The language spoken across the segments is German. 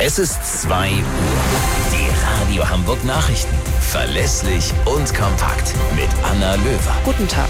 Es ist 2 Uhr. Die Radio Hamburg Nachrichten. Verlässlich und kompakt mit Anna Löwer. Guten Tag.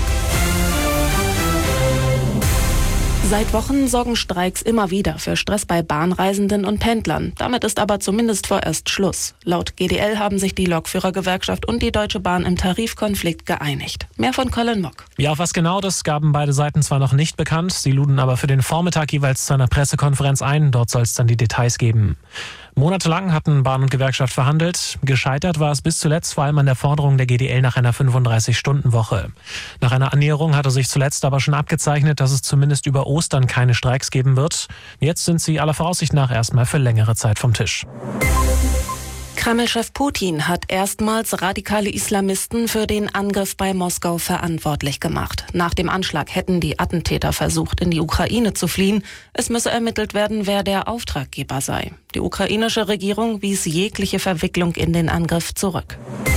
Seit Wochen sorgen Streiks immer wieder für Stress bei Bahnreisenden und Pendlern. Damit ist aber zumindest vorerst Schluss. Laut GDL haben sich die Lokführergewerkschaft und die Deutsche Bahn im Tarifkonflikt geeinigt. Mehr von Colin Mock. Ja, auf was genau, das gaben beide Seiten zwar noch nicht bekannt. Sie luden aber für den Vormittag jeweils zu einer Pressekonferenz ein. Dort soll es dann die Details geben. Monatelang hatten Bahn und Gewerkschaft verhandelt. Gescheitert war es bis zuletzt vor allem an der Forderung der GDL nach einer 35-Stunden-Woche. Nach einer Annäherung hatte sich zuletzt aber schon abgezeichnet, dass es zumindest über Ostern keine Streiks geben wird. Jetzt sind sie aller Voraussicht nach erstmal für längere Zeit vom Tisch. Kreml-Chef Putin hat erstmals radikale Islamisten für den Angriff bei Moskau verantwortlich gemacht. Nach dem Anschlag hätten die Attentäter versucht, in die Ukraine zu fliehen. Es müsse ermittelt werden, wer der Auftraggeber sei. Die ukrainische Regierung wies jegliche Verwicklung in den Angriff zurück.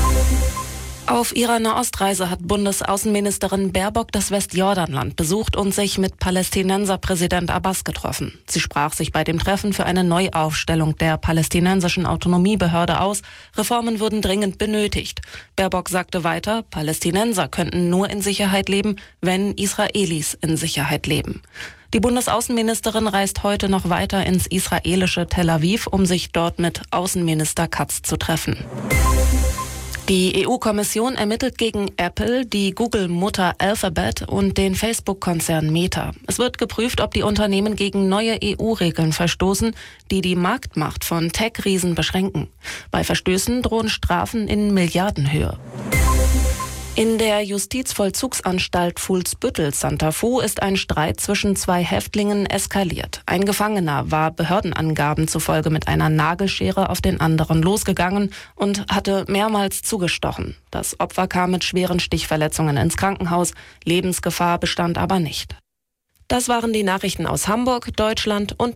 Auf ihrer Nahostreise hat Bundesaußenministerin Baerbock das Westjordanland besucht und sich mit Palästinenserpräsident Abbas getroffen. Sie sprach sich bei dem Treffen für eine Neuaufstellung der palästinensischen Autonomiebehörde aus. Reformen würden dringend benötigt. Baerbock sagte weiter, Palästinenser könnten nur in Sicherheit leben, wenn Israelis in Sicherheit leben. Die Bundesaußenministerin reist heute noch weiter ins israelische Tel Aviv, um sich dort mit Außenminister Katz zu treffen. Die EU-Kommission ermittelt gegen Apple, die Google-Mutter Alphabet und den Facebook-Konzern Meta. Es wird geprüft, ob die Unternehmen gegen neue EU-Regeln verstoßen, die die Marktmacht von Tech-Riesen beschränken. Bei Verstößen drohen Strafen in Milliardenhöhe. In der Justizvollzugsanstalt Fuhlsbüttel Santa Fu ist ein Streit zwischen 2 Häftlingen eskaliert. Ein Gefangener war Behördenangaben zufolge mit einer Nagelschere auf den anderen losgegangen und hatte mehrmals zugestochen. Das Opfer kam mit schweren Stichverletzungen ins Krankenhaus. Lebensgefahr bestand aber nicht. Das waren die Nachrichten aus Hamburg, Deutschland und